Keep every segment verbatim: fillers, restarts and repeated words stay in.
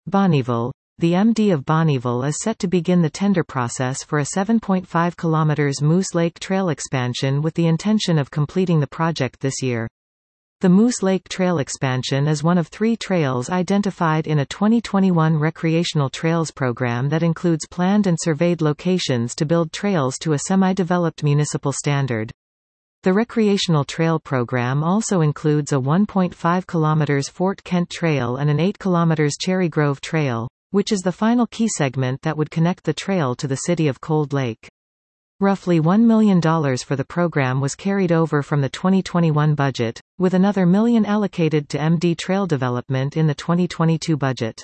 Bonnyville. The M D of Bonnyville is set to begin the tender process for a seven point five kilometers Moose Lake Trail expansion with the intention of completing the project this year. The Moose Lake Trail expansion is one of three trails identified in a twenty twenty-one recreational trails program that includes planned and surveyed locations to build trails to a semi-developed municipal standard. The recreational trail program also includes a one point five kilometers Fort Kent Trail and an eight kilometers Cherry Grove Trail, which is the final key segment that would connect the trail to the city of Cold Lake. Roughly one million dollars for the program was carried over from the twenty twenty-one budget, with another million allocated to M D trail development in the twenty twenty-two budget.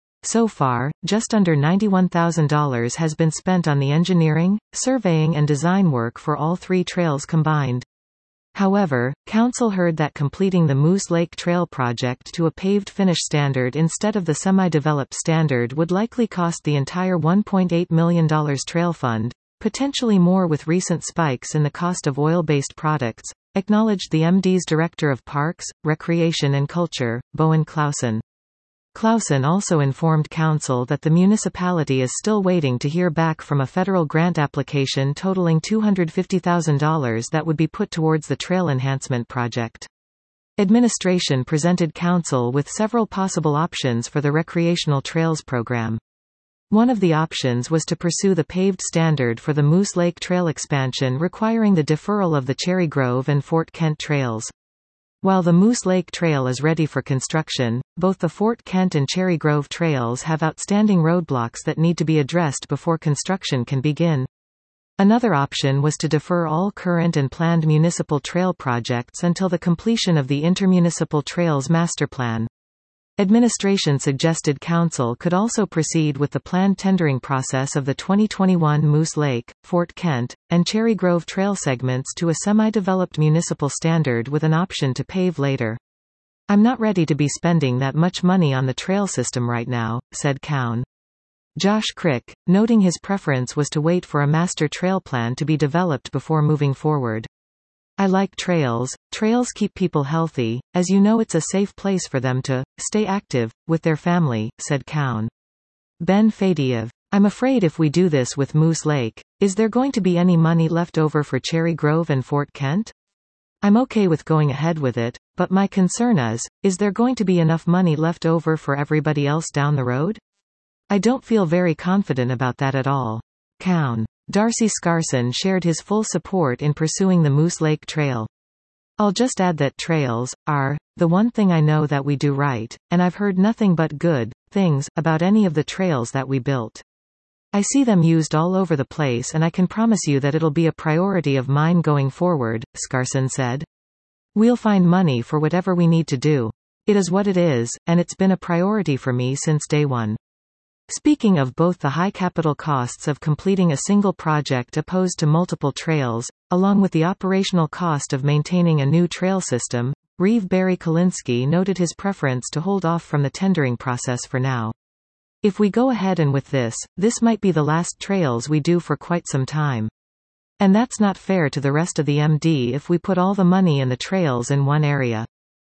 So far, just under ninety-one thousand dollars has been spent on the engineering, surveying and design work for all three trails combined. However, Council heard that completing the Moose Lake Trail project to a paved finish standard instead of the semi-developed standard would likely cost the entire one point eight million dollars trail fund, potentially more with recent spikes in the cost of oil-based products, acknowledged the M D's Director of Parks, Recreation and Culture, Bowen Clausen. Clausen also informed Council that the municipality is still waiting to hear back from a federal grant application totaling two hundred fifty thousand dollars that would be put towards the trail enhancement project. Administration presented Council with several possible options for the recreational trails program. One of the options was to pursue the paved standard for the Moose Lake Trail expansion, requiring the deferral of the Cherry Grove and Fort Kent trails. While the Moose Lake Trail is ready for construction, both the Fort Kent and Cherry Grove trails have outstanding roadblocks that need to be addressed before construction can begin. Another option was to defer all current and planned municipal trail projects until the completion of the Intermunicipal Trails Master Plan. Administration suggested Council could also proceed with the planned tendering process of the twenty twenty-one Moose Lake, Fort Kent, and Cherry Grove trail segments to a semi-developed municipal standard with an option to pave later. "I'm not ready to be spending that much money on the trail system right now," said Cowan. Josh Crick, noting his preference was to wait for a master trail plan to be developed before moving forward. "I like trails. Trails keep people healthy, as you know it's a safe place for them to stay active with their family," said Cowan. Ben Fadiev. "I'm afraid if we do this with Moose Lake, is there going to be any money left over for Cherry Grove and Fort Kent? I'm okay with going ahead with it, but my concern is, is there going to be enough money left over for everybody else down the road? I don't feel very confident about that at all." Cowan. Darcy Scarson shared his full support in pursuing the Moose Lake Trail. "I'll just add that trails are the one thing I know that we do right, and I've heard nothing but good things about any of the trails that we built. I see them used all over the place and I can promise you that it'll be a priority of mine going forward," Scarson said. "We'll find money for whatever we need to do. It is what it is, and it's been a priority for me since day one." Speaking of both the high capital costs of completing a single project opposed to multiple trails, along with the operational cost of maintaining a new trail system, Reeve Barry Kalinsky noted his preference to hold off from the tendering process for now. "If we go ahead and with this, this might be the last trails we do for quite some time. And that's not fair to the rest of the M D if we put all the money in the trails in one area.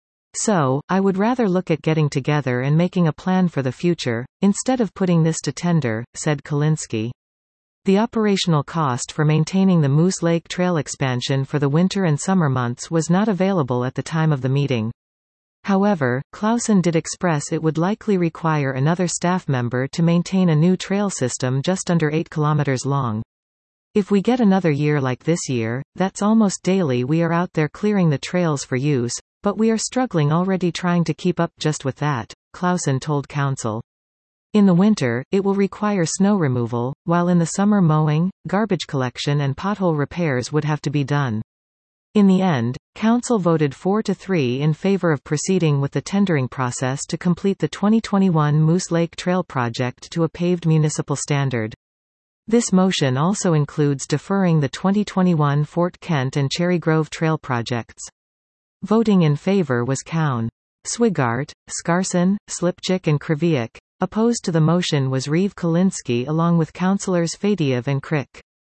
So, I would rather look at getting together and making a plan for the future, instead of putting this to tender," said Kalinsky. The operational cost for maintaining the Moose Lake Trail expansion for the winter and summer months was not available at the time of the meeting. However, Clausen did express it would likely require another staff member to maintain a new trail system just under eight kilometers long. "If we get another year like this year, that's almost daily we are out there clearing the trails for use, but we are struggling already trying to keep up just with that," Clausen told Council. "In the winter, it will require snow removal, while in the summer mowing, garbage collection and pothole repairs would have to be done." In the end, Council voted four to three in favor of proceeding with the tendering process to complete the twenty twenty-one Moose Lake Trail project to a paved municipal standard. This motion also includes deferring the twenty twenty-one Fort Kent and Cherry Grove Trail projects. Voting in favor was Cowan, Swigart, Scarson, Slipchik and Kraviak. Opposed to the motion was Reeve Kalinsky along with councillors Fadiev and Crick.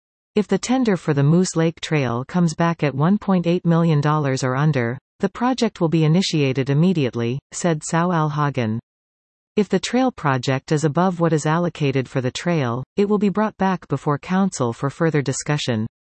If the tender for the Moose Lake Trail comes back at one point eight million dollars or under, the project will be initiated immediately, said Sal Al Hagan. If the trail project is above what is allocated for the trail, it will be brought back before council for further discussion.